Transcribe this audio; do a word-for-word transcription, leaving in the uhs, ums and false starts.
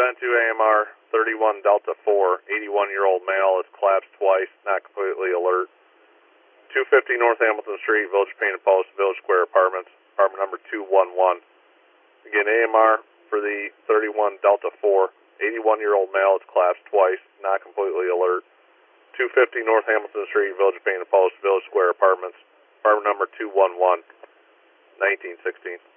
been to A M R thirty-one Delta four, eighty-one-year-old male is collapsed twice, not completely alert. two fifty North Hamilton Street, Village Painted Post, Village Square Apartments, apartment number two one one. Again, A M R for the thirty-one Delta four, eighty-one-year-old male is collapsed twice, not completely alert. two fifty North Hamilton Street, Village Painted Post, Village Square Apartments, apartment number two one one, nineteen sixteen.